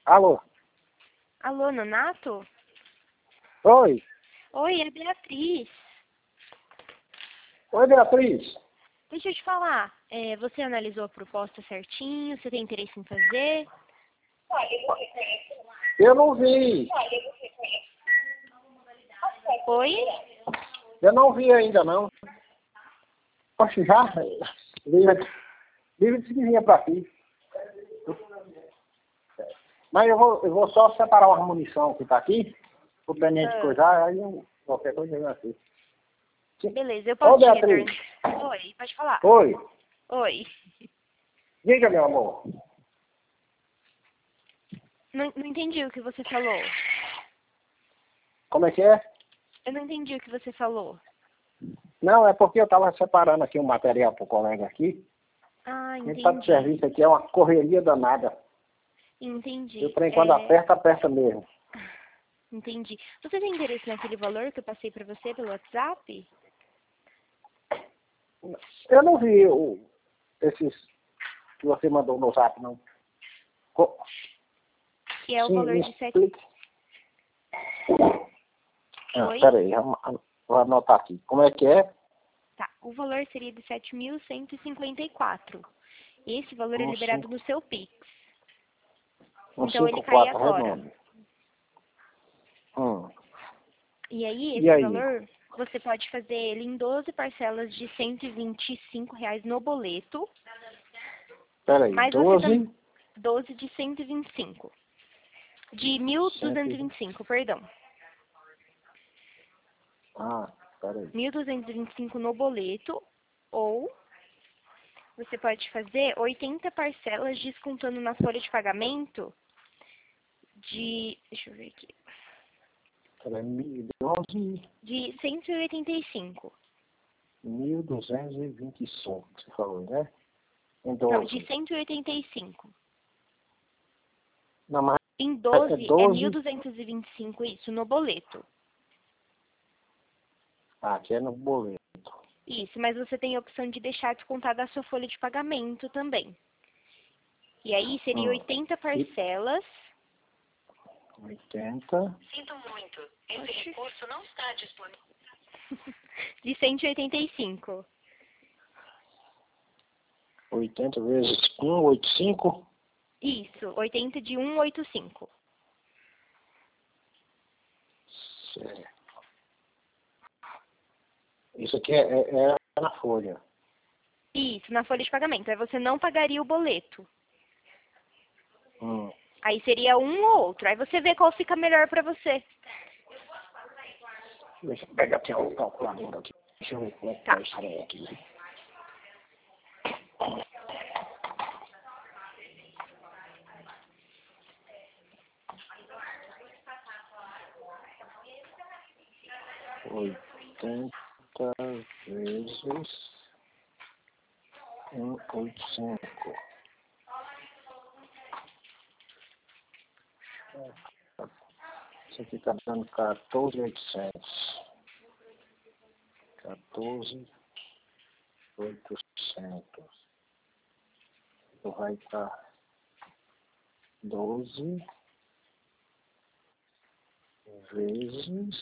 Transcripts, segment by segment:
Alô? Alô, Nonato? Oi? Oi, é Beatriz. Oi, Beatriz. Deixa eu te falar, você analisou a proposta certinho? Você tem interesse em fazer? Eu não vi. Oi? Eu não vi ainda, não. Poxa, já? Livre disse que vinha pra aqui. Mas eu vou só separar uma munição que tá aqui. O tenente coisar, aí qualquer coisa eu aqui. Beleza, eu posso te Beatriz. retornar? Oi, pode falar. Oi. Oi. Diga, meu amor. Não entendi o que você falou. Como é que é? Eu não entendi o que você falou. Não, é porque eu tava separando aqui um material pro colega aqui. Ah, Ele tá de entendi. serviço aqui, é uma correria danada. Entendi. Eu, por enquanto, aperta mesmo. Entendi. Você tem interesse naquele valor que eu passei pra você pelo WhatsApp? Eu não vi esses que você mandou no zap, não. Que é o Sim, valor me de 7... explique. Oi? Peraí, vou anotar aqui. Como é que é? Tá, o valor seria de 7.154. Esse valor é liberado no seu Pix. Então ele cai 154 agora. redondo. E aí, E esse aí? valor, você pode fazer ele em 12 parcelas de R$ 125 no boleto. Peraí, Mas 12? 12 de 125. De 1.225, perdão. Peraí. 1.225 no boleto. Ou você pode fazer 80 parcelas descontando na folha de pagamento de... Deixa eu ver aqui. Peraí, 12, De 185. 1.225, você falou, né? Em Não, 12. de 185. Não, mas Em 12 é 12. 1.225, isso, no boleto. Aqui é no boleto. Isso, mas você tem a opção de deixar descontar da sua folha de pagamento também. E aí seria 80 parcelas. 80. Sinto muito. Esse recurso não está disponível. De 185. 80 vezes 185. Isso, 80 de 185. Certo. Isso aqui é na folha. Isso, na folha de pagamento. Aí você não pagaria o boleto. Aí seria um ou outro. Aí você vê qual fica melhor pra você. Deixa eu pegar aqui o calculador aqui. Deixa eu ver como é que tá isso aí aqui. Oitenta vezes 185. Isso aqui tá dando 14.800. 14.800. Então vai estar 12 vezes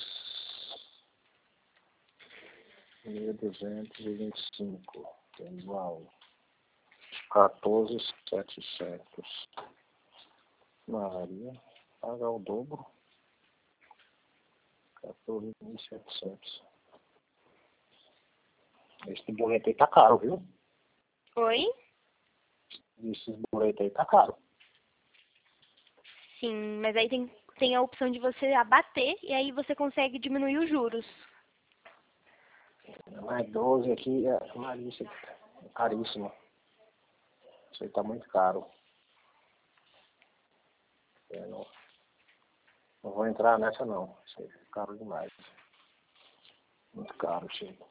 1.225, que é igual 14.700. Maria, pagar o dobro, 14.700. Esse boleto aí tá caro, viu? Oi? Esse boleto aí tá caro. Sim, mas aí tem a opção de você abater e aí você consegue diminuir os juros. Mais 12 aqui, Maria, isso aqui é caríssimo. Isso aí tá muito caro. Eu não vou entrar nessa não. Isso aí é caro demais. Muito caro, Chico.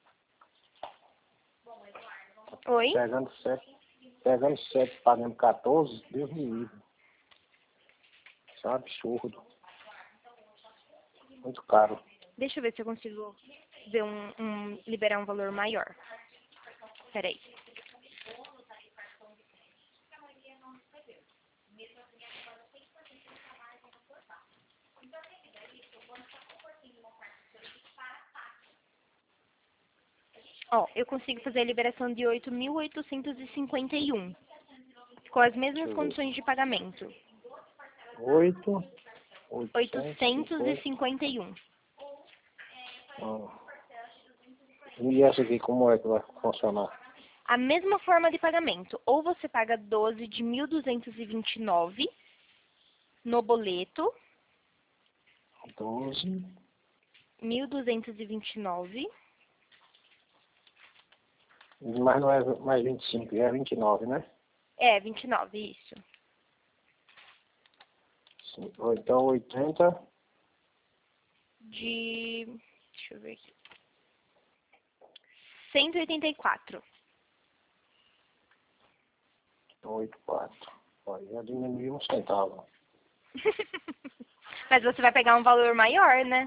Oi? Pegando 7, pagando 14, Deus me livre. Isso é um absurdo. Muito caro. Deixa eu ver se eu consigo ver liberar um valor maior. Peraí. Ó, eu consigo fazer a liberação de 8.851. Com as mesmas eu ver. condições de pagamento. 851. E essa aqui, como é que vai funcionar? A mesma forma de pagamento. Ou você paga 12 de 1.229 no boleto. 12. 1.229. Mas não é mais 25, é 29, né? É, 29, isso. Sim. Ou então 80. Deixa eu ver aqui. 184. 84. Olha, já diminuiu um centavo. Mas você vai pegar um valor maior, né?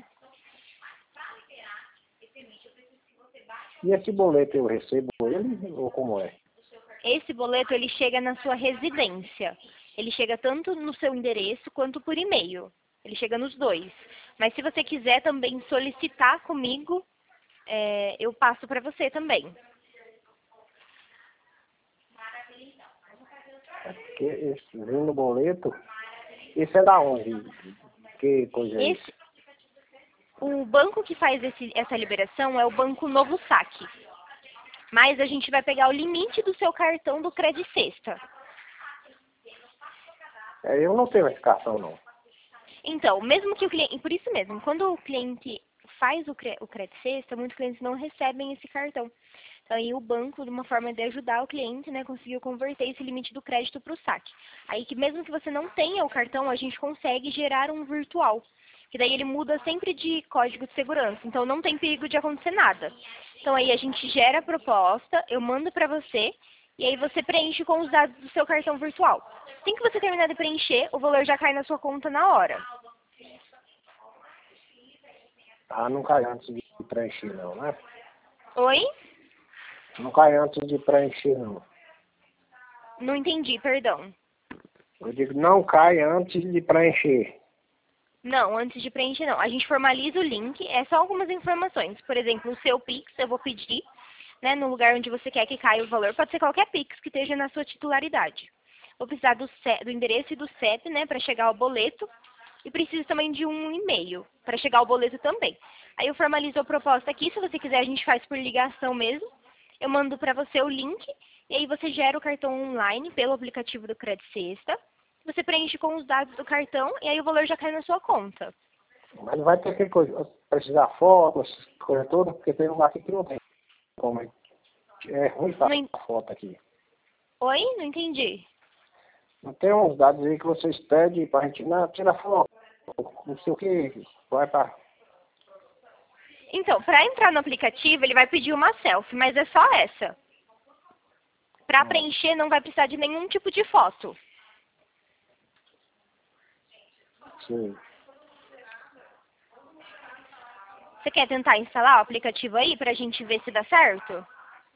E esse boleto eu recebo ele ou como é? Esse boleto, ele chega na sua residência. Ele chega tanto no seu endereço quanto por e-mail. Ele chega nos dois. Mas se você quiser também solicitar comigo, eu passo para você também. É porque esse vindo no boleto, esse é da onde? Que coisa é isso? O banco que faz essa liberação é o Banco Novo Saque. Mas a gente vai pegar o limite do seu cartão do Credit Sexta. Eu não tenho esse cartão, não. Então, mesmo que o cliente... Por isso mesmo, quando o cliente faz o Credit Sexta, muitos clientes não recebem esse cartão. Então, aí o banco, de uma forma de ajudar o cliente, né, conseguiu converter esse limite do crédito para o saque. Aí, que mesmo que você não tenha o cartão, a gente consegue gerar um virtual. Que daí ele muda sempre de código de segurança. Então, não tem perigo de acontecer nada. Então, aí a gente gera a proposta, eu mando para você, e aí você preenche com os dados do seu cartão virtual. Assim que você terminar de preencher, o valor já cai na sua conta na hora. Ah, não cai antes de preencher, não, né? Oi? Não cai antes de preencher, não. Não entendi, perdão. Eu digo, não cai antes de preencher. Não, antes de preencher não. A gente formaliza o link, é só algumas informações. Por exemplo, o seu Pix, eu vou pedir, né, no lugar onde você quer que caia o valor. Pode ser qualquer Pix que esteja na sua titularidade. Vou precisar do endereço e do CEP, né, para chegar ao boleto. E preciso também de um e-mail para chegar ao boleto também. Aí eu formalizo a proposta aqui, se você quiser a gente faz por ligação mesmo. Eu mando para você o link e aí você gera o cartão online pelo aplicativo do Credit Sexta. Você preenche com os dados do cartão e aí o valor já cai na sua conta. Mas vai ter que precisar foto, essas coisas todas, porque tem lugar aqui que não tem. Como é ruim tá a foto aqui. Oi? Não entendi. Não tem uns dados aí que vocês pedem pra gente, não, tira foto, não sei o que, vai pra... Então, para entrar no aplicativo, ele vai pedir uma selfie, mas é só essa. Para preencher, não vai precisar de nenhum tipo de foto. Sim. Você quer tentar instalar o aplicativo aí pra gente ver se dá certo?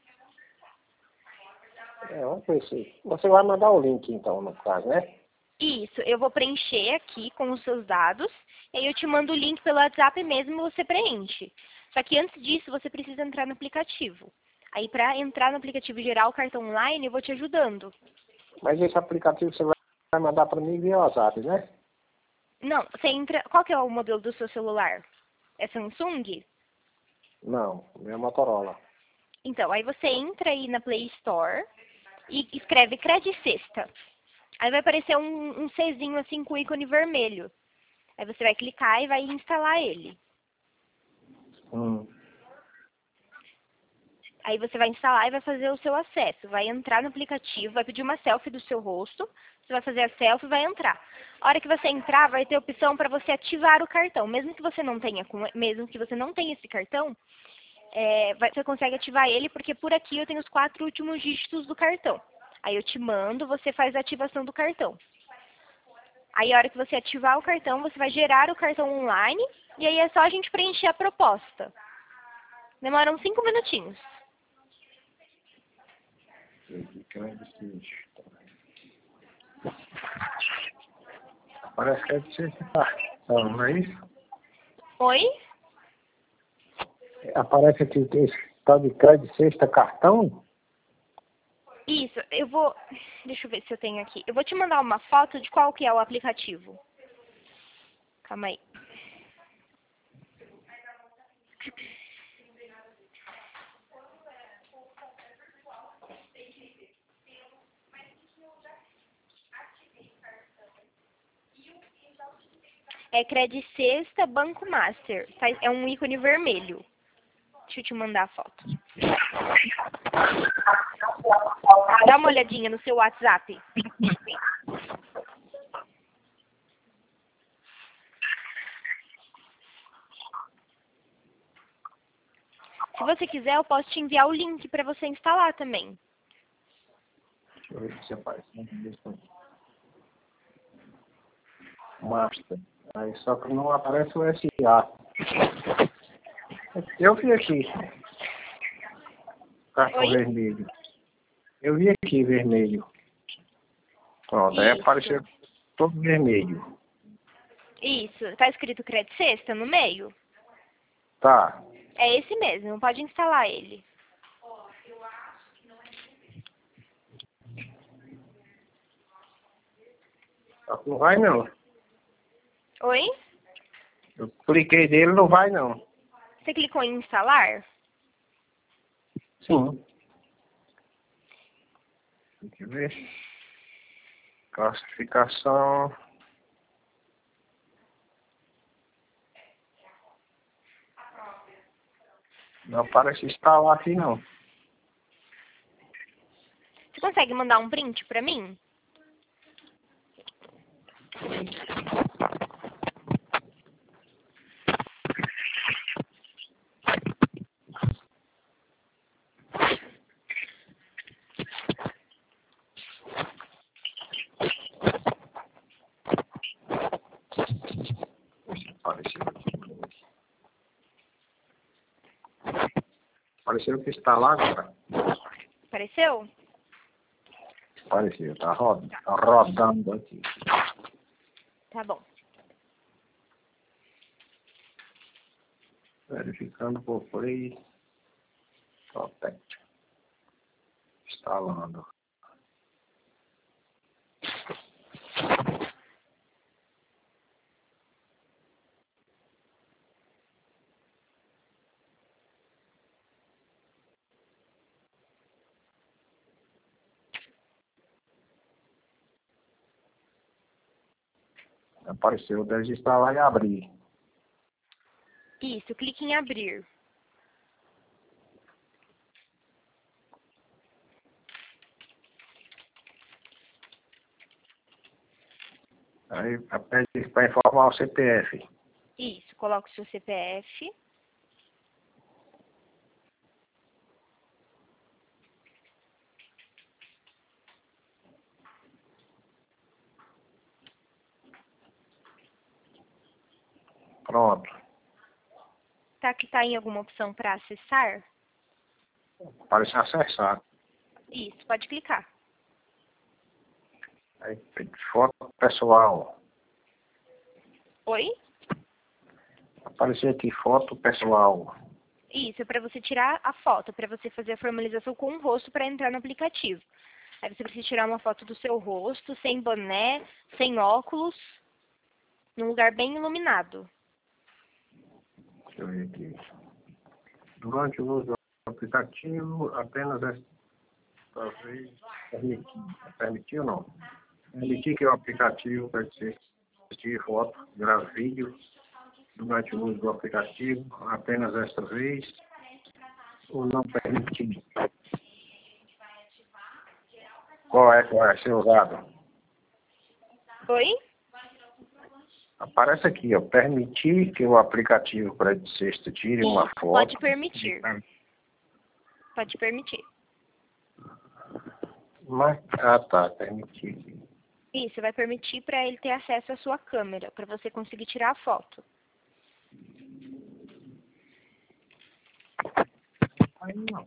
Vamos ver se... Você vai mandar o link, então, no caso, né? Isso, eu vou preencher aqui com os seus dados, e aí eu te mando o link pelo WhatsApp mesmo e você preenche. Só que antes disso, você precisa entrar no aplicativo. Aí para entrar no aplicativo e gerar o cartão online, eu vou te ajudando. Mas esse aplicativo você vai mandar para mim via WhatsApp, né? Não, você entra... Qual que é o modelo do seu celular? É Samsung? Não, meu Motorola. Então, aí você entra aí na Play Store e escreve Credit Sexta. Aí vai aparecer um Czinho assim com ícone vermelho. Aí você vai clicar e vai instalar ele. Aí você vai instalar e vai fazer o seu acesso. Vai entrar no aplicativo, vai pedir uma selfie do seu rosto. Você vai fazer a selfie e vai entrar. A hora que você entrar, vai ter a opção para você ativar o cartão. Mesmo que você não tenha esse cartão, você consegue ativar ele, porque por aqui eu tenho os 4 últimos dígitos do cartão. Aí eu te mando, você faz a ativação do cartão. Aí a hora que você ativar o cartão, você vai gerar o cartão online, e aí é só a gente preencher a proposta. Demoram 5 minutinhos. Parece que é de certificação, não é isso? Oi? Aparece aqui, Tá de crédito sexta cartão? Isso, eu vou... Deixa eu ver se eu tenho aqui. Eu vou te mandar uma foto de qual que é o aplicativo. Calma aí. É Credit Sexta Banco Master. É um ícone vermelho. Deixa eu te mandar a foto. Dá uma olhadinha no seu WhatsApp. Se você quiser, eu posso te enviar o link para você instalar também. Deixa eu ver se aparece. Master. Aí só que não aparece o SA. Eu vi aqui. Cartão Oi? vermelho. Eu vi aqui vermelho. Pronto, aí Isso. apareceu todo vermelho. Isso. Tá escrito Credit Sexta no meio? Tá. É esse mesmo, pode instalar ele. Só que não vai não. Oi? Eu cliquei nele, não vai não. Você clicou em instalar? Sim. Tem que ver. Classificação. Não aparece instalar aqui não. Você consegue mandar um print pra mim? Apareceu aqui. Apareceu que instalar agora. Apareceu? Apareceu, tá rodando aqui. Tá bom. Verificando por play. Protect. Instalando. Apareceu, desinstalar e abrir. Isso, clique em abrir. Aí pede para informar o CPF. Isso, coloque o seu CPF. Pronto. Tá que tá em alguma opção para acessar? Apareceu acessar. Isso, pode clicar. Aí pede foto pessoal. Oi? Apareceu aqui foto pessoal. Isso, é para você tirar a foto, para você fazer a formalização com o rosto para entrar no aplicativo. Aí você precisa tirar uma foto do seu rosto, sem boné, sem óculos, num lugar bem iluminado. Deixa eu ver aqui. Durante o uso do aplicativo, apenas esta vez permitiu ou não? Permitir que o aplicativo pode assistir foto, gravar vídeo durante o uso do aplicativo, apenas esta vez, ou não permitir? Qual é que vai ser usado? Oi? Aparece aqui, ó, permitir que o aplicativo Credit Sexta tire uma Isso, foto. pode permitir. Pode permitir. Mas, tá, permitir. Isso, vai permitir para ele ter acesso à sua câmera, para você conseguir tirar a foto. Aí não.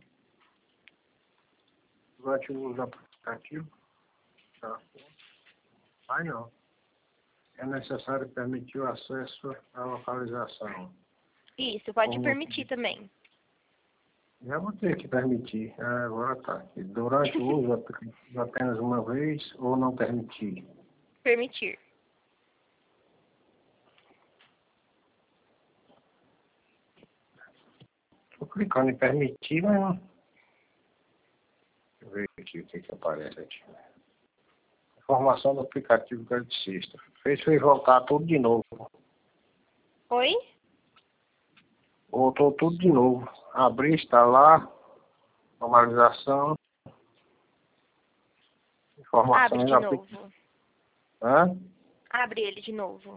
Durante o uso do aplicativo, tá. Aí não. É necessário permitir o acesso à localização. Isso, pode Como- permitir também. Já vou ter que permitir. Ah, agora tá aqui. Durante o uso aplicativo apenas uma vez ou não permitir? Permitir. Estou clicando em permitir, mas não. Deixa eu ver aqui o que aparece aqui. Informação do aplicativo credicista. Fez voltar tudo de novo. Oi? Voltou tudo de novo. Abrir, está lá. Normalização. Informações Abre de novo. Hã? Abre ele de novo.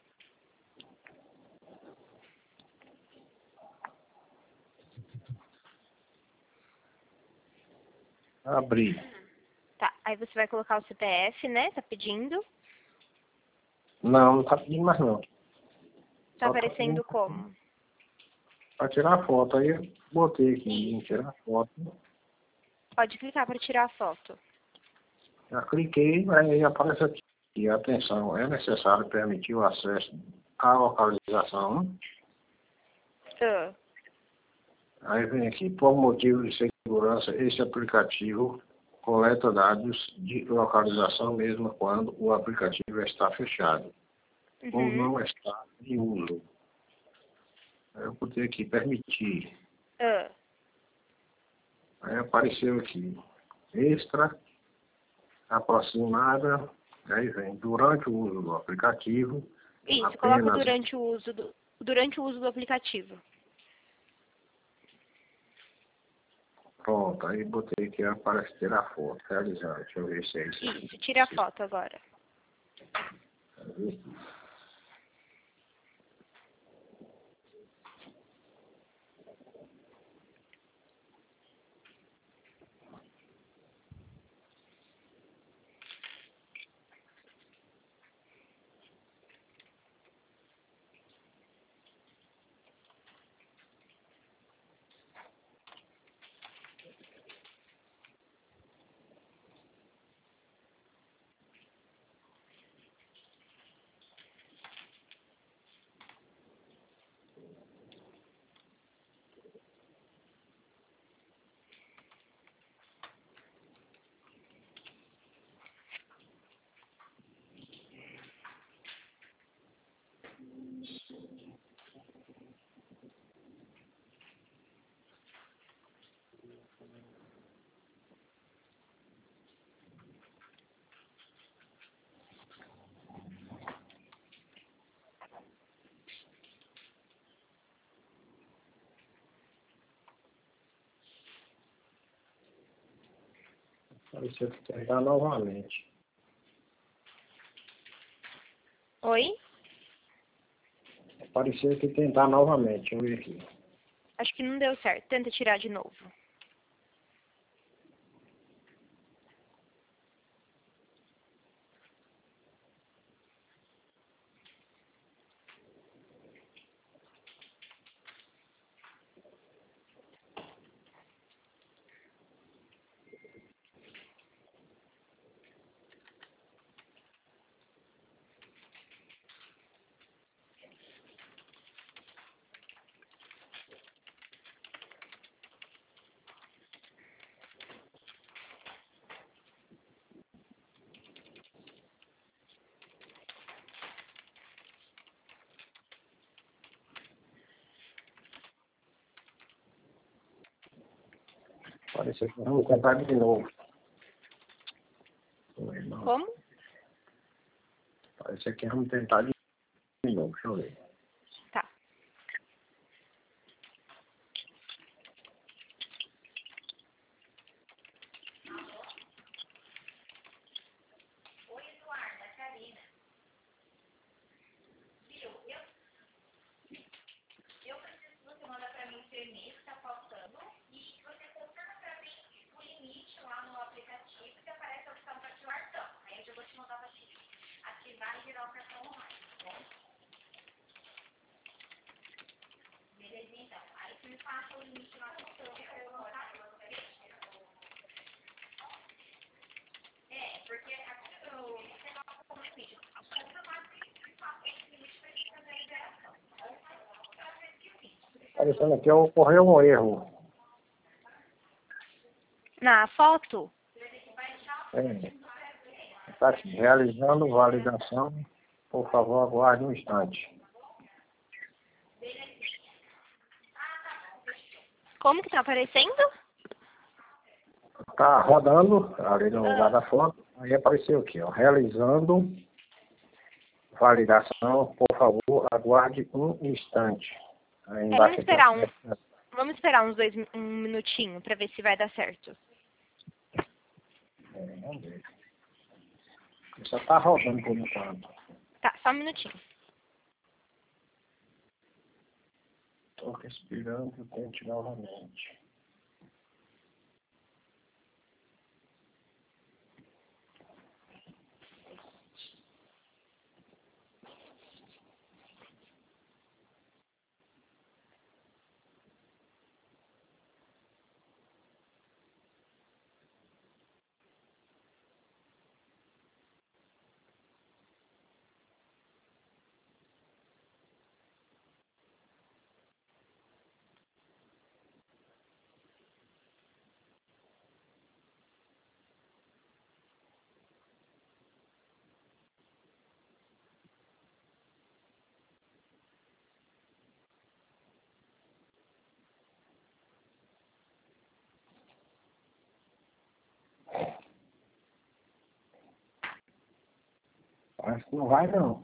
Abrir. Tá, aí você vai colocar o CPF, né? Tá pedindo. Não tá pedindo mais não. Tá Só aparecendo pedindo como? pra tirar foto. Aí eu botei aqui em Isso. tirar foto. Pode clicar para tirar a foto. Já cliquei, aí aparece aqui. Atenção, é necessário permitir o acesso à localização. Ah, Aí vem aqui, por motivo de segurança, esse aplicativo coleta dados de localização mesmo quando o aplicativo está fechado ou uhum. não está em uso. Aí eu botei aqui, permitir. Ah, Aí apareceu aqui, extra, aproximada, aí vem, durante o uso do aplicativo, isso, coloca apenas... durante o uso do aplicativo. Pronto, aí botei aqui, aparece tirar foto, realizar, deixa eu ver se é isso. Isso, tira a foto agora. Apareceu que tentar novamente. Oi? Apareceu que tentar novamente, deixa eu ver aqui. Acho que não deu certo. Tenta tirar de novo. Apareceu que vamos tentar de novo. Como? Apareceu que vamos tentar de novo, deixa eu ver. Tá. Aparecendo aqui, ocorreu um erro. na foto? Está aqui, realizando validação. Por favor, aguarde um instante. Como que tá aparecendo? Está rodando ali no lugar da foto. Aí apareceu aqui, ó. Realizando validação. Por favor, aguarde um instante. Aí embaixo Vamos esperar um minutinho para ver se vai dar certo. Vamos ver. Só está rodando por enquanto. Tá, só um minutinho. Estou respirando, tente novamente. Acho que não vai, não.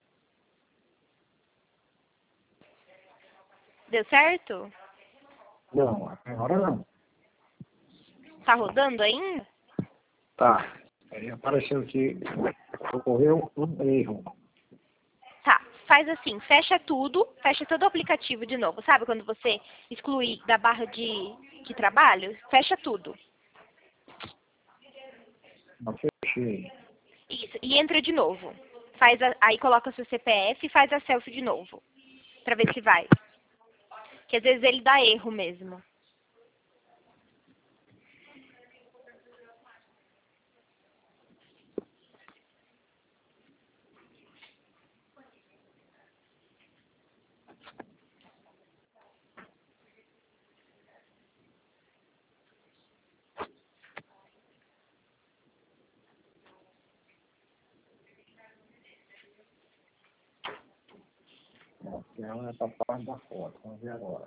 Deu certo? Não, agora não. Tá rodando ainda? Tá. Aí apareceu que ocorreu um erro. Tá, faz assim, fecha tudo, fecha todo o aplicativo de novo. Sabe quando você exclui da barra de trabalho? Fecha tudo. Não fechei. Isso, e entra de novo. Aí coloca seu CPF e faz a selfie de novo. Pra ver se vai. Que às vezes ele dá erro mesmo. Ela é para parte da foto. Vamos ver agora.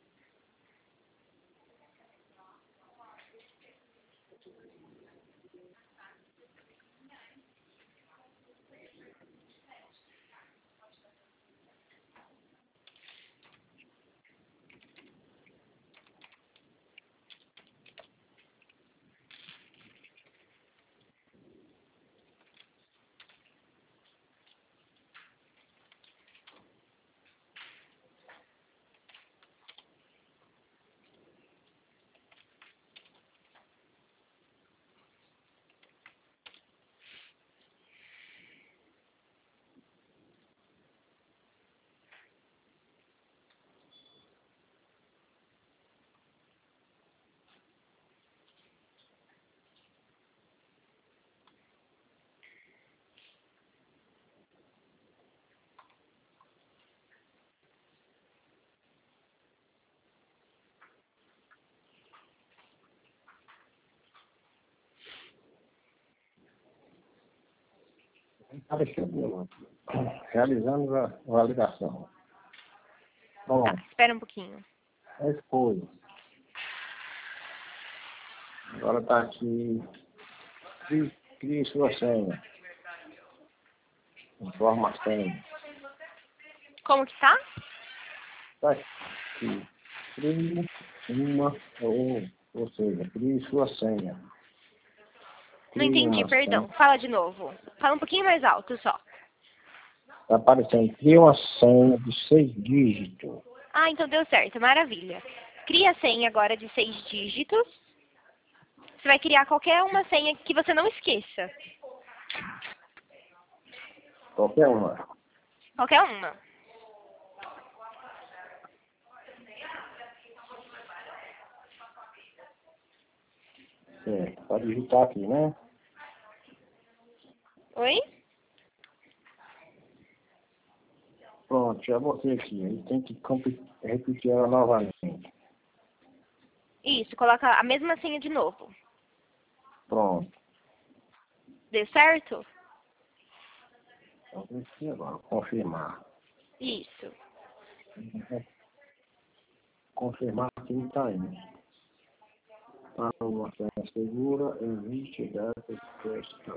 Apareceu de novo. Realizando a validação. Bom, Tá, espera um pouquinho. foi. Agora está aqui. Crie sua senha. Informa a senha. Como que tá? Está aqui. Crie uma, ou seja, crie sua senha. Não entendi, perdão. Fala de novo. Fala um pouquinho mais alto só. Está aparecendo. Cria uma senha de 6 dígitos. Ah, então deu certo. Maravilha. Cria a senha agora de 6 dígitos. Você vai criar qualquer uma senha que você não esqueça. Qualquer uma. Qualquer uma. Pode digitar aqui, né? Oi? Pronto, já botei aqui. Ele tem que repetir ela novamente. Isso, coloca a mesma senha de novo. Pronto. Deu certo? Então, vou aqui agora, confirmar. Isso. Confirmar que não está indo. Para uma senha segura, evite datas textos.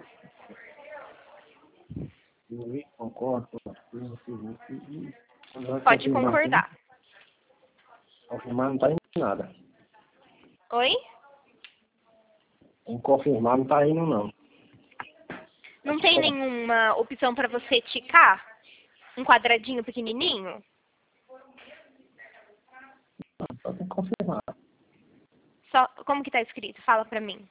Concordo com as coisas. Pode concordar. Confirmar não está indo nada. Oi? Em confirmar não está indo não. Não tem nenhuma opção para você ticar? Um quadradinho pequenininho? Só tem que confirmar. Só, como que tá escrito? Fala pra mim.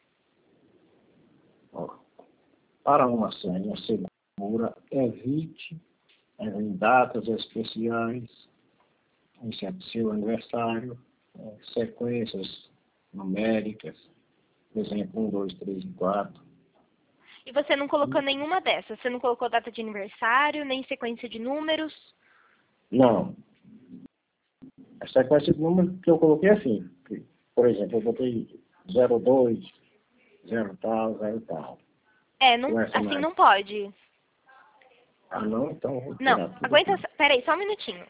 Ó, para uma senha segura, evite em datas especiais, em seu aniversário, sequências numéricas, por exemplo, 1, 2, 3 e 4. E você não colocou nenhuma dessas? Você não colocou data de aniversário, nem sequência de números? Não. A sequência de números que eu coloquei assim. Por exemplo, eu botei 02, 0 tal, 0 tal. Não, assim não pode. Ah, não? Então eu vou Não, tirar tudo aguenta, aqui. peraí, só um minutinho.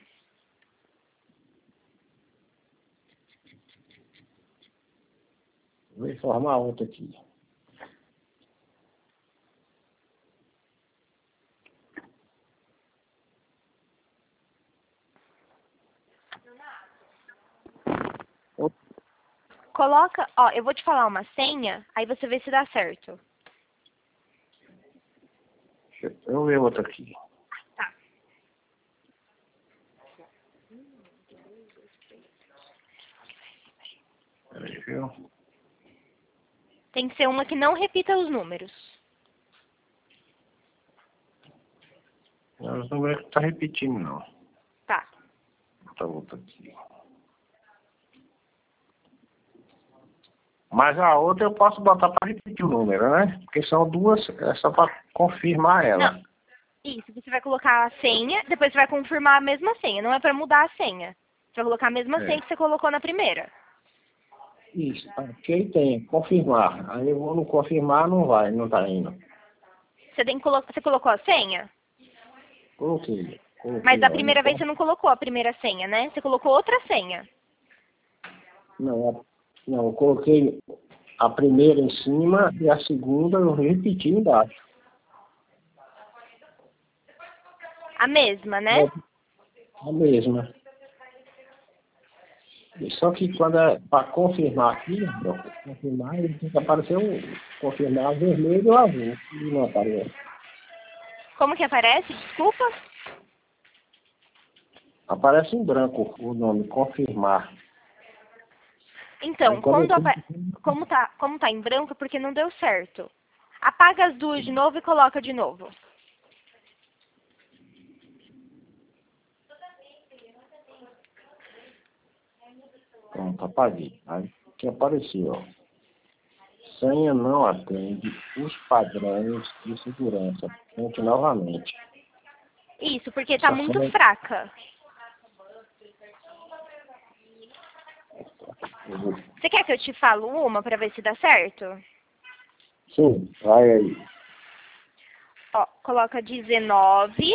Vou informar outra aqui. Coloca, ó, eu vou te falar uma senha, aí você vê se dá certo. Deixa eu ver outra aqui. Tá. Peraí, viu? Tem que ser uma que não repita os números. Não, os números não está repetindo, não. Tá. Tá outra aqui. Mas a outra eu posso botar para repetir o número, né? Porque são duas, é só para confirmar ela. Não. Isso, você vai colocar a senha, depois você vai confirmar a mesma senha. Não é pra mudar a senha. Você vai colocar a mesma senha que você colocou na primeira. Isso, aqui aí tem, confirmar. Aí eu vou no confirmar, não vai, não tá indo. Você tem que você colocou a senha? Coloquei. Mas da Ó, primeira vez você não colocou a primeira senha, né? Você colocou outra senha. Não, eu coloquei a primeira em cima e a segunda eu repeti embaixo. A mesma, né? A mesma. Só que quando é para confirmar aqui, confirmar, ele tem que aparecer confirmar vermelho ou azul. E não aparece. Como que aparece? Desculpa. Aparece em branco o nome, confirmar. Então, Aí, quando como tá em branco, é porque não deu certo. Apaga as duas de novo e coloca de novo. Pronto, apaguei. Aí que apareceu, ó. Senha não atende os padrões de segurança. Tente novamente. Isso, porque tá Essa muito senha- fraca. Você quer que eu te falo uma pra ver se dá certo? Sim, vai aí. Ó, coloca 19,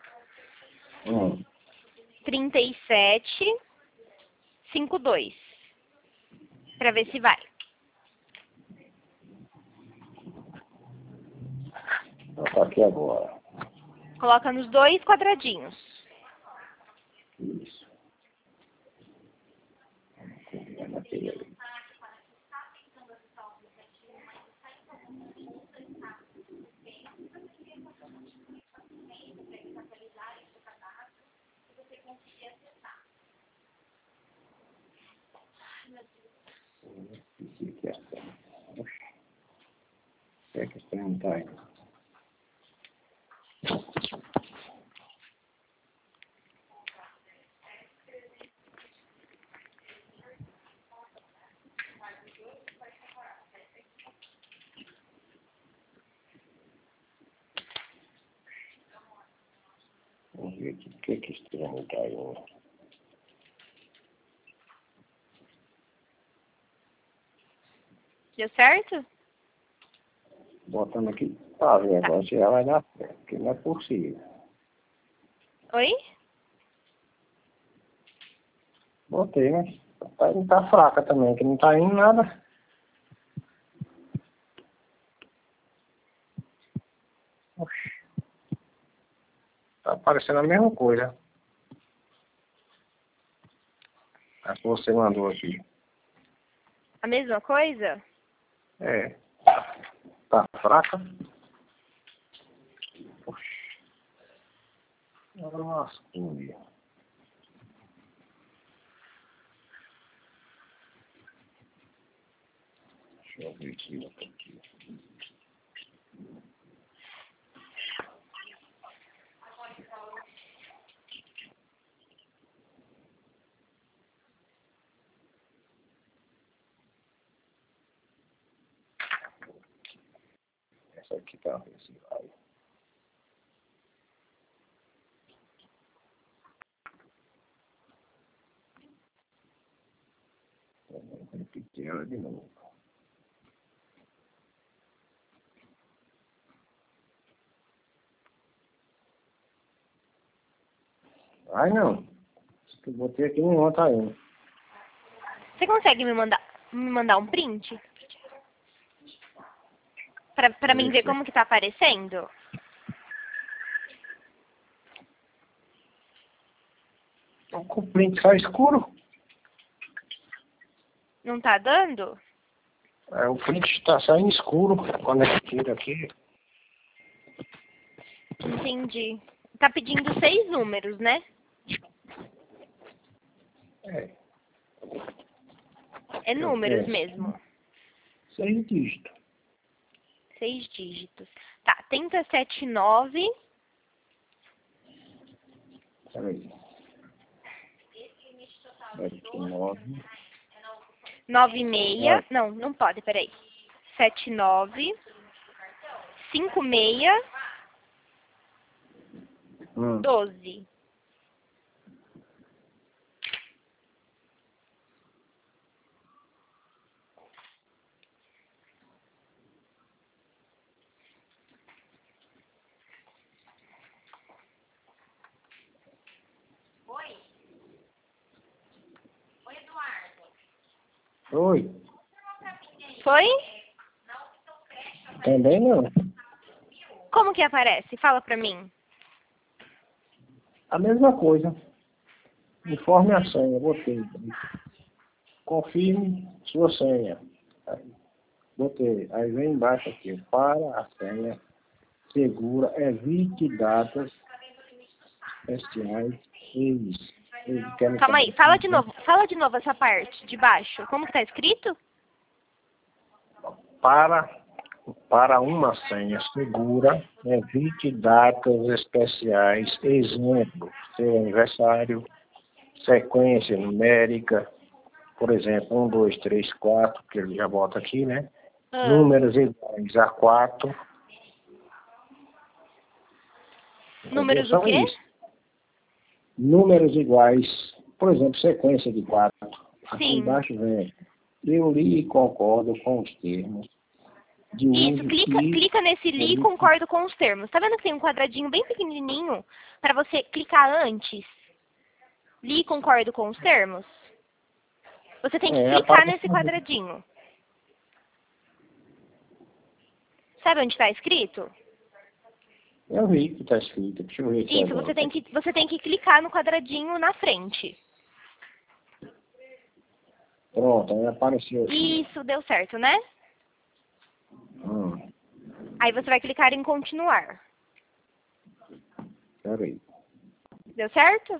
37, 52. Pra ver se vai. Tá aqui agora. Coloca nos dois quadradinhos. Isso. É que você não tá indo. Vamos ver aqui. Por que esse trem não tá indo? Deu certo? Botando aqui. Tá vendo? Agora já vai dar certo, porque não é possível. Oi? Botei, mas tá fraca também, que não tá indo nada. Oxi. Tá aparecendo a mesma coisa. A que você mandou aqui. A mesma coisa? É. Tá fraca. Oxi. Nossa, deixa eu ver aqui. Essa aqui tá esse vai. Vou repetir ela de novo. Ai não. Isso que eu botei aqui não tá indo. Você consegue me mandar um print? Pra mim ver como que tá aparecendo? O print sai escuro. Não tá dando? É, o print está saindo escuro quando é que tira aqui. Entendi. Tá pedindo 6 números, né? É. É números É. mesmo. 6 dígitos. 6 dígitos. Tá, tenta 79. Peraí. 9. 96. Não pode, peraí. 79. 56. 12. Oi. Foi? Também não. Como que aparece? Fala pra mim. A mesma coisa. Informe a senha, botei. Confirme sua senha. Aí, botei. Aí vem embaixo aqui. Para a senha segura, evite datas especiais. Calma aí, fala de novo. Fala de novo essa parte de baixo. Como que tá escrito? Para uma senha segura, evite datas especiais, exemplo, seu aniversário, sequência numérica, por exemplo, 1, 2, 3, 4, que ele já bota aqui, né? Números iguais a 4. Números o quê? Isso. Números iguais, por exemplo, sequência de 4. Aqui Sim. embaixo vem, eu li e concordo com os termos. Isso, clica nesse li e concordo com os termos. Tá vendo que tem um quadradinho bem pequenininho para você clicar antes? Li e concordo com os termos? Você tem que clicar nesse quadradinho. Sabe onde está escrito? Eu vi que está escrito. Deixa eu ver aqui. Isso, você tem que clicar no quadradinho na frente. Pronto, aí apareceu aqui. Isso, deu certo, né? Aí você vai clicar em continuar. Peraí. Deu certo?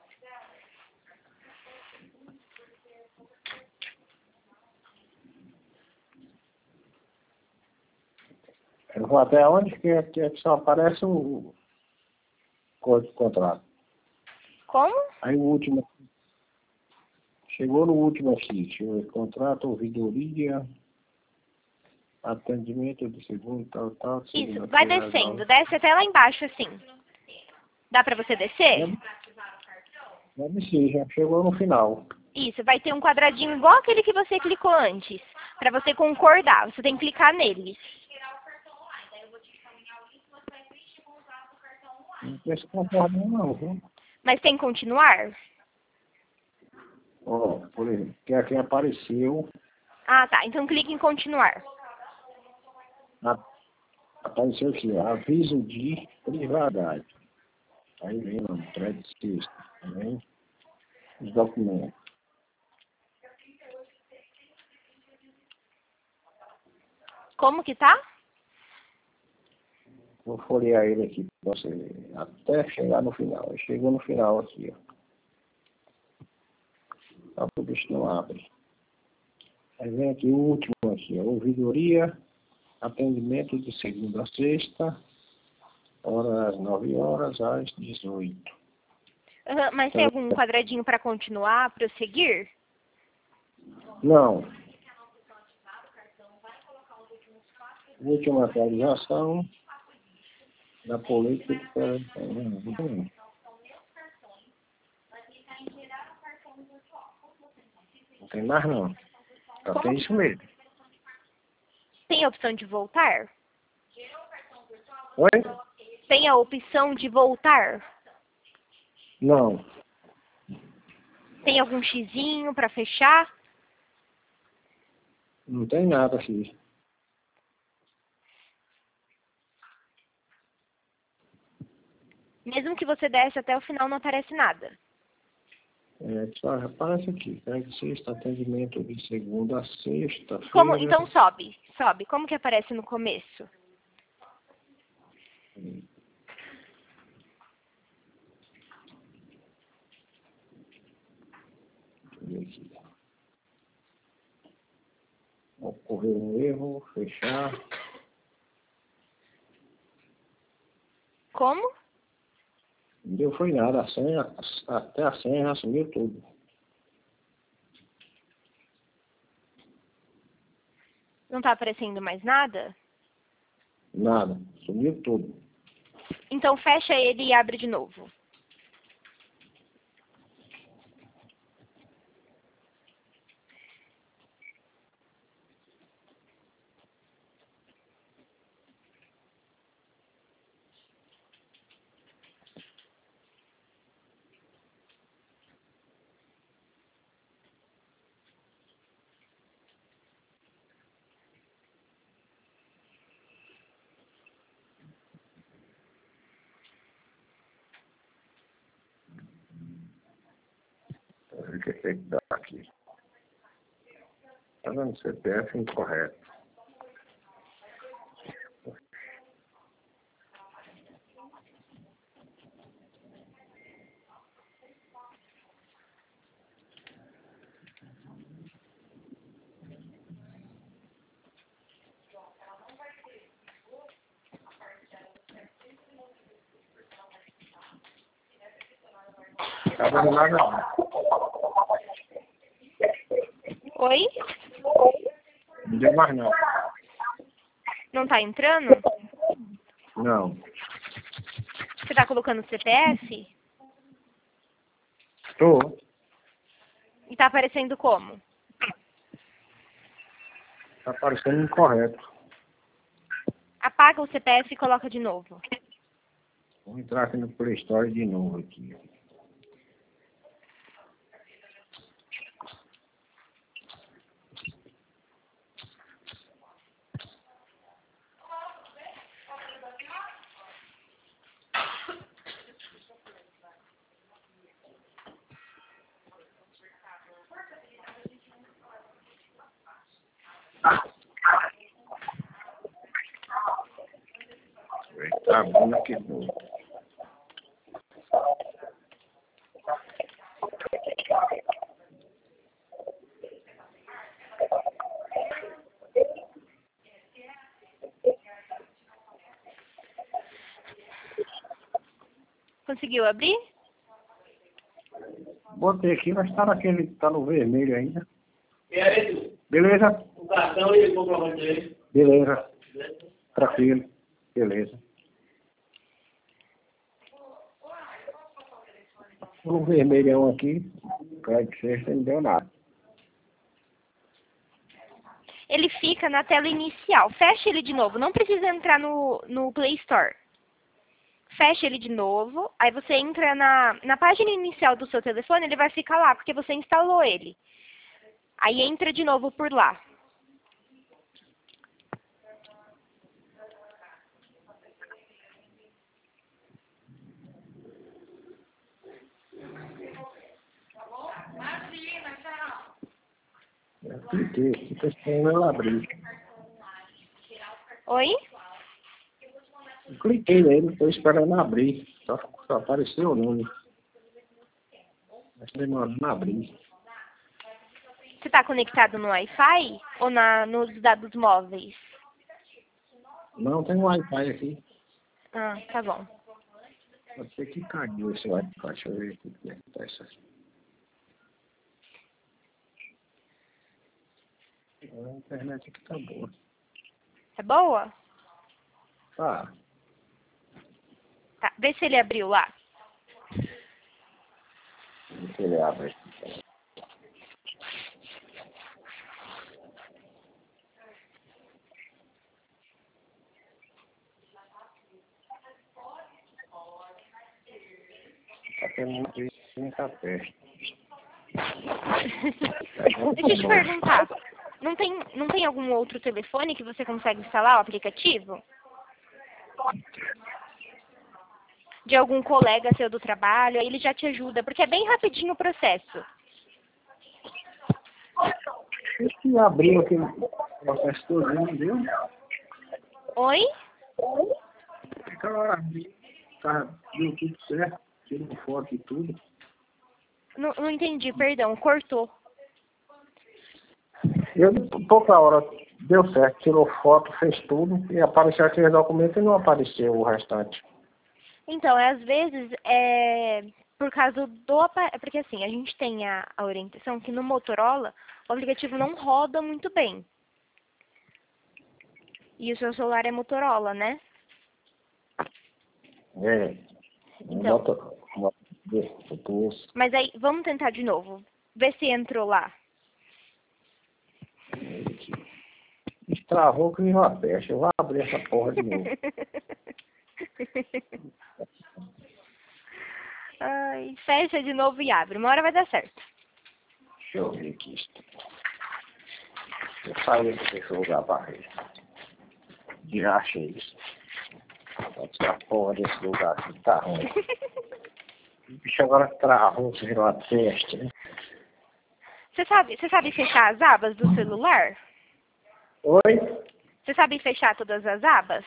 Eu vou até onde que só aparece o código de contrato. Como? Aí o último. Chegou no último aqui. Deixa eu ver. Contrato, ouvidoria, atendimento de segundo, tal. Isso, vai descendo. Desce até lá embaixo, assim. Dá pra você descer? Deve ser, já chegou no final. Isso, vai ter um quadradinho igual aquele que você clicou antes. Pra você concordar, você tem que clicar nele. Não tem se conforme não, viu? Mas tem continuar? Ó, por exemplo, que aqui apareceu, Ah, tá. Então clique em continuar. apareceu aqui, ó, aviso de privacidade. Aí vem o thread system, vem os documentos. Como que tá? Vou folhear ele aqui pra você ver, até chegar no final. Chegou no final aqui, ó. Só que o bicho não abre. Aí vem aqui o último aqui, ó, ouvidoria, atendimento de segunda a sexta, horas 9 horas às 18. Uhum, mas tem algum quadradinho para continuar, prosseguir? Não. Última atualização da política de... Não tem mais não. Só tem isso mesmo. Tem a opção de voltar? Oi? Tem a opção de voltar? Não. Tem algum xizinho para fechar? Não tem nada aqui. Mesmo que você desce até o final, não aparece nada. Só aparece aqui. Pega sexta, atendimento de segunda a sexta. Como? Então sobe. Sobe. Como que aparece no começo? Aqui. Ocorreu um erro, fechar. Como? Não deu foi nada. A senha, até a senha já sumiu tudo. Não tá aparecendo mais nada? Nada. Sumiu tudo. Então fecha ele e abre de novo. O que tem que dar aqui? Tá dando CPF incorreto. Tá dando nada não. Oi? Não deu mais não. Não tá entrando? Não. Você tá colocando o CPF? Estou. E tá aparecendo como? Tá parecendo incorreto. Apaga o CPF e coloca de novo. Vou entrar aqui no Play Store de novo aqui. Tá bom aqui novo. Conseguiu abrir? Botei aqui, mas tá naquele, tá no vermelho ainda. Beleza? O cartão e o comprovante dele. Beleza. Tranquilo. Beleza. No vermelhão aqui, Craig Sexta não deu nada. Ele fica na tela inicial. Fecha ele de novo. Não precisa entrar no Play Store. fecha ele de novo, aí você entra na página inicial do seu telefone, ele vai ficar lá, porque você instalou ele. Aí entra de novo por lá. Eu cliquei aqui, tô esperando ela abrir. Oi? Eu cliquei nele, tô esperando abrir. Só apareceu o nome. Mas demorando a abrir. Você está conectado no Wi-Fi ou nos dados móveis? Não, tem um Wi-Fi aqui. Ah, tá bom. Pode ser que caiu esse Wi-Fi. Deixa eu ver aqui como é que tá isso aqui. A internet aqui tá boa. É boa? Tá. Tá. Vê se ele abriu lá. Deixa ele abre. Tá tendo muita festa. Deixa eu te perguntar. Não tem algum outro telefone que você consegue instalar o aplicativo? De algum colega seu do trabalho, aí ele já te ajuda, porque é bem rapidinho o processo. Esse abriu aquele processo todo, não deu? Oi? Aquela hora abriu, tá, deu tudo certo, tirou foto e tudo. Não entendi, perdão, cortou. Eu, pouca hora, deu certo, tirou foto, fez tudo, e apareceu aquele documento e não apareceu o restante. Então, às vezes, por causa porque assim, a gente tem a orientação que no Motorola, o aplicativo não roda muito bem. E o seu celular é Motorola, né? É. Então. Depois. Mas aí, vamos tentar de novo. Vê se entrou lá. Travou que virou a peste. Eu vou abrir essa porra de novo. Ai, fecha de novo e abre. Uma hora vai dar certo. Deixa eu ver aqui. Eu saí desse lugar pra ver. Já achei isso. Pode ser a porra desse lugar aqui tá ruim. O bicho agora travou que virou a peste, né? Você sabe fechar as abas do celular? Oi? Você sabe fechar todas as abas?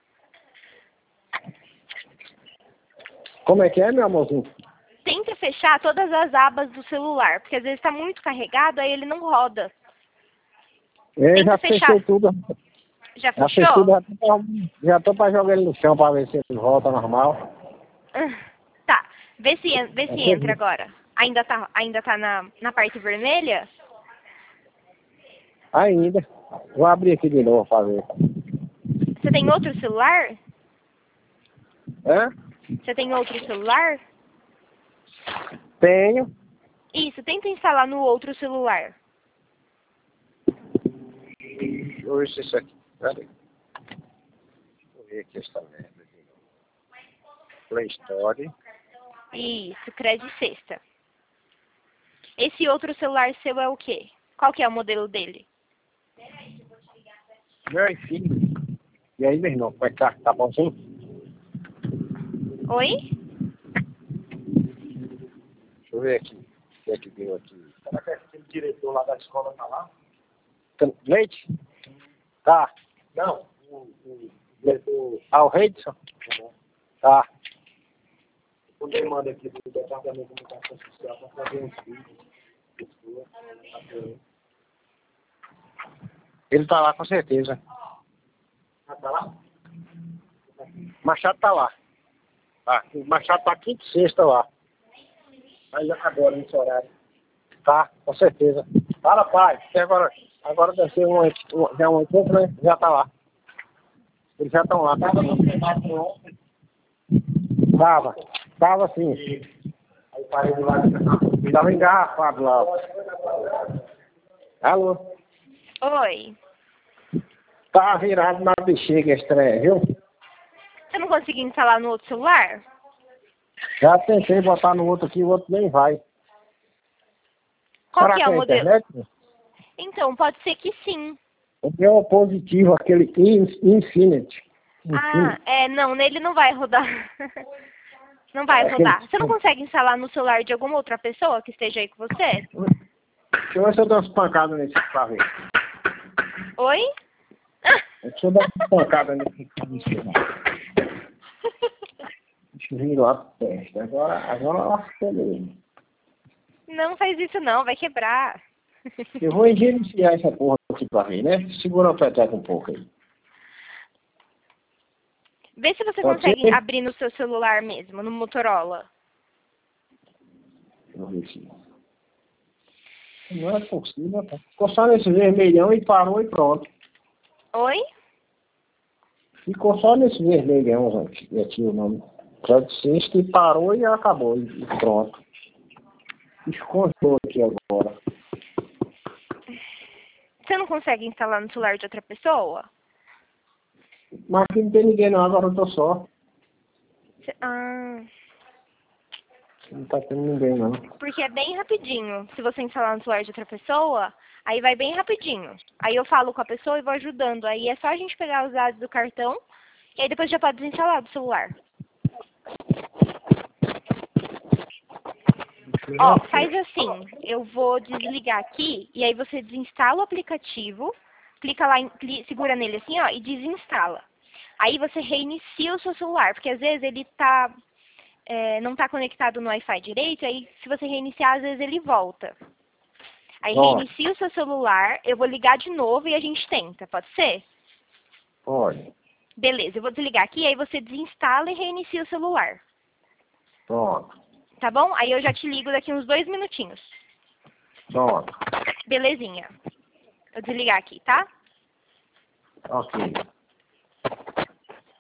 Como é que é, meu amorzinho? Tenta fechar todas as abas do celular, porque às vezes está muito carregado, aí ele não roda. Eu já fechar. fechei tudo. Já Já fechou? fechei tudo, já tô pra jogar ele no chão pra ver se ele volta normal. Tá, vê se entra agora. Ainda tá na parte vermelha? Ainda. Vou abrir aqui de novo pra ver. Você tem outro celular? Hã? Você tem outro celular? Tenho. Isso, tenta instalar no outro celular. Deixa eu ver se isso aqui. Peraí. Deixa eu ver aqui essa merda de novo. Play Store. Isso, crédito sexta. Esse outro celular seu é o quê? Qual que é o modelo dele? Meu filho. E aí, meu irmão, como é que tá? Tá bonzinho? Oi? Deixa eu ver aqui. O que é que deu aqui? Será que aquele diretor lá da escola tá lá? Leite? Tá. Não, o diretor. Ah, o Reidson? Tá. Quando ele manda aqui do Departamento de Comunicação Social para fazer uns vídeos. Ele tá lá com certeza. Ah, tá lá? Machado tá lá. Tá. O Machado tá quinta e sexta lá. Aí agora nesse horário. Tá, com certeza. Fala, pai. Agora deve ser já um encontro, né? Já tá lá. Eles já estão lá. Tava sim. Aí parei do lado. Tava engarrafado lá. Alô? Oi. Tá virado na bexiga esse trem, viu? Você não conseguiu instalar no outro celular? Já tentei botar no outro aqui, o outro nem vai. Qual Será que é o a modelo? internet? Então, pode ser que sim. O meu é positivo, aquele Infinity. Ah, não, nele não vai rodar. Não vai rodar. Você não consegue instalar no celular de alguma outra pessoa que esteja aí com você? Deixa eu ver se eu dou umas pancadas nesse carro aí. Oi? Deixa eu dar umas pancadas nesse carro. Deixa eu vir lá pro teste. Agora eu lascou mesmo. Não faz isso não, vai quebrar. Eu vou reiniciar essa porra aqui pra ver, né? Segura o peteco um pouco aí. Vê se você Pode consegue ser? abrir no seu celular mesmo, no Motorola. Deixa eu ver se... Não é possível, tá? Ficou só nesse vermelhão e parou e pronto. Oi? Ficou só nesse vermelhão aqui o nome. Tradicista e parou e acabou. E pronto. Descontou aqui agora. Você não consegue instalar no celular de outra pessoa? Mas aqui não tem ninguém não, agora eu tô só. Ah, Não tá tendo ninguém não. porque é bem rapidinho. Se você instalar no celular de outra pessoa, aí vai bem rapidinho. Aí eu falo com a pessoa e vou ajudando. Aí é só a gente pegar os dados do cartão e aí depois já pode desinstalar do celular. Ó, faz assim, eu vou desligar aqui e aí você desinstala o aplicativo, clica lá, segura nele assim, ó, e desinstala. Aí você reinicia o seu celular, porque às vezes ele não tá conectado no Wi-Fi direito, aí se você reiniciar, às vezes ele volta. Aí reinicia o seu celular, eu vou ligar de novo e a gente tenta, pode ser? Pode. Beleza, eu vou desligar aqui, aí você desinstala e reinicia o celular. Pronto. Tá bom? Aí eu já te ligo daqui uns 2 minutinhos. Pronto. Belezinha. Vou desligar aqui, tá? Ok.